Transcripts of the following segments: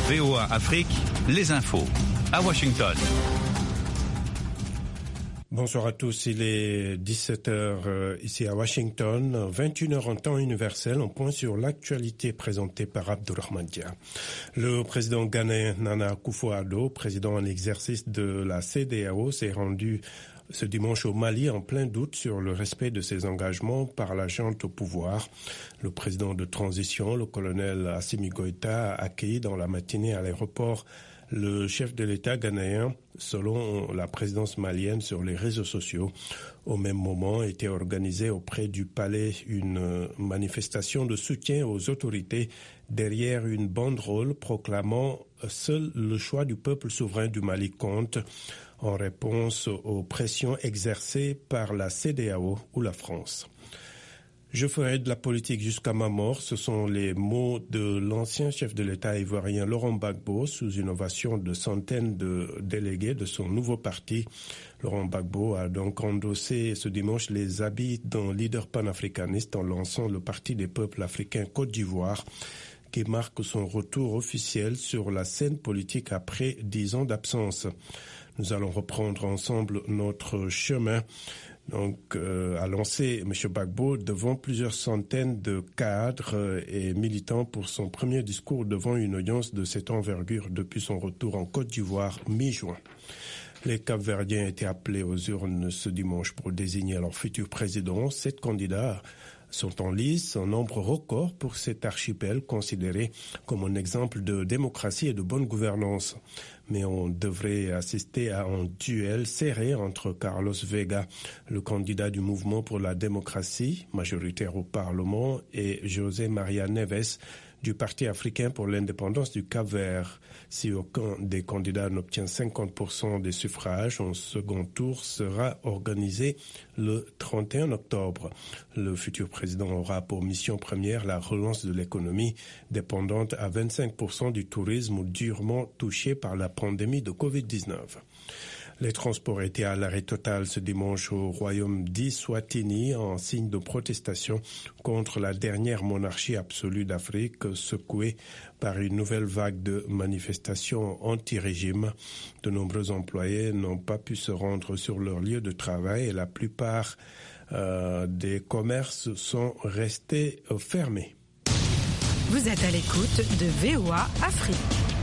VOA Afrique, les infos. À Washington. Bonsoir à tous, il est 17h ici à Washington, 21h en temps universel, on point sur l'actualité présentée par Abdourahmane Dia. Le président ghanéen Nana Akufo-Addo, président en exercice de la CEDEAO, s'est rendu ce dimanche au Mali en plein doute sur le respect de ses engagements par la junte au pouvoir. Le président de transition, le colonel Assimi Goïta, a accueilli dans la matinée à l'aéroport le chef de l'État ghanéen, selon la présidence malienne sur les réseaux sociaux. Au même moment, était organisée auprès du palais une manifestation de soutien aux autorités derrière une banderole proclamant « Seul le choix du peuple souverain du Mali compte » en réponse aux pressions exercées par la CEDEAO ou la France. Je ferai de la politique jusqu'à ma mort, ce sont les mots de l'ancien chef de l'État ivoirien Laurent Gbagbo sous une ovation de centaines de délégués de son nouveau parti. Laurent Gbagbo a donc endossé ce dimanche les habits d'un leader panafricaniste en lançant le Parti des peuples africains Côte d'Ivoire, qui marque son retour officiel sur la scène politique après 10 ans d'absence. Nous allons reprendre ensemble notre chemin. Donc, a lancé M. Gbagbo devant plusieurs centaines de cadres et militants pour son premier discours devant une audience de cette envergure depuis son retour en Côte d'Ivoire mi-juin. Les Cap-Verdiens étaient appelés aux urnes ce dimanche pour désigner leur futur président. 7 candidats sont en lice, un nombre record pour cet archipel considéré comme un exemple de démocratie et de bonne gouvernance. Mais on devrait assister à un duel serré entre Carlos Vega, le candidat du mouvement pour la démocratie, majoritaire au Parlement, et José Maria Neves, du Parti africain pour l'indépendance du Cap-Vert. Si aucun des candidats n'obtient 50% des suffrages, un second tour sera organisé le 31 octobre. Le futur président aura pour mission première la relance de l'économie, dépendante à 25% du tourisme durement touché par la pandémie de Covid-19. Les transports étaient à l'arrêt total ce dimanche au royaume d'Eswatini en signe de protestation contre la dernière monarchie absolue d'Afrique secouée par une nouvelle vague de manifestations anti-régime. De nombreux employés n'ont pas pu se rendre sur leur lieu de travail et la plupart des commerces sont restés fermés. Vous êtes à l'écoute de VOA Afrique.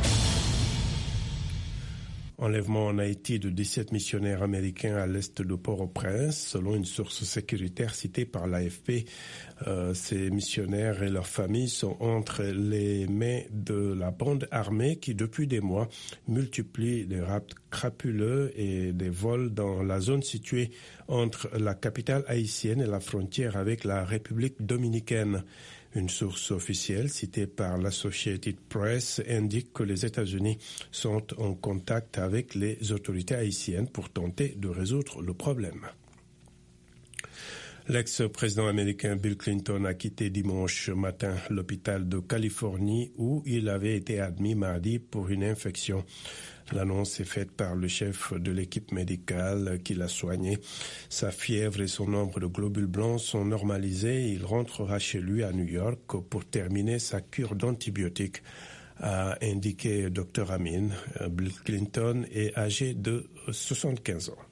Enlèvement en Haïti de 17 missionnaires américains à l'est de Port-au-Prince. Selon une source sécuritaire citée par l'AFP, ces missionnaires et leurs familles sont entre les mains de la bande armée qui, depuis des mois, multiplie les rapts crapuleux et des vols dans la zone située entre la capitale haïtienne et la frontière avec la République dominicaine. Une source officielle citée par l'Associated Press indique que les États-Unis sont en contact avec les autorités haïtiennes pour tenter de résoudre le problème. L'ex-président américain Bill Clinton a quitté dimanche matin l'hôpital de Californie où il avait été admis mardi pour une infection. L'annonce est faite par le chef de l'équipe médicale qui l'a soigné. Sa fièvre et son nombre de globules blancs sont normalisés. Il rentrera chez lui à New York pour terminer sa cure d'antibiotiques, a indiqué Dr Amin. Bill Clinton est âgé de 75 ans.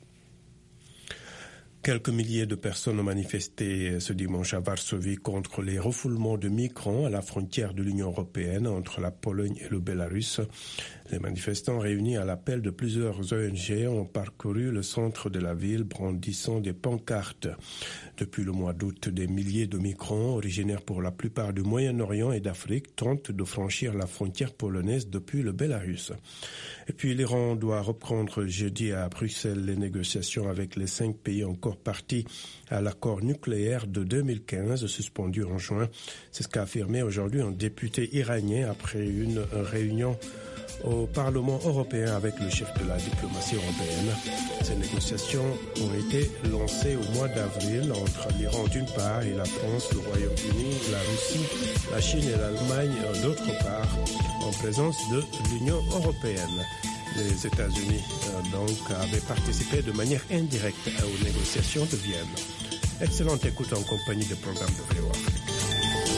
Quelques milliers de personnes ont manifesté ce dimanche à Varsovie contre les refoulements de migrants à la frontière de l'Union européenne entre la Pologne et le Bélarus. Les manifestants réunis à l'appel de plusieurs ONG ont parcouru le centre de la ville brandissant des pancartes. Depuis le mois d'août, des milliers de migrants originaires pour la plupart du Moyen-Orient et d'Afrique tentent de franchir la frontière polonaise depuis le Bélarus. Et puis l'Iran doit reprendre jeudi à Bruxelles les négociations avec les 5 pays encore partis à l'accord nucléaire de 2015 suspendu en juin. C'est ce qu'a affirmé aujourd'hui un député iranien après une réunion au Parlement européen avec le chef de la diplomatie européenne. Ces négociations ont été lancées au mois d'avril entre l'Iran d'une part et la France, le Royaume-Uni, la Russie, la Chine et l'Allemagne d'autre part, en présence de l'Union européenne. Les États-Unis avaient participé de manière indirecte aux négociations de Vienne. Excellente écoute en compagnie des programmes de VOA Afrique.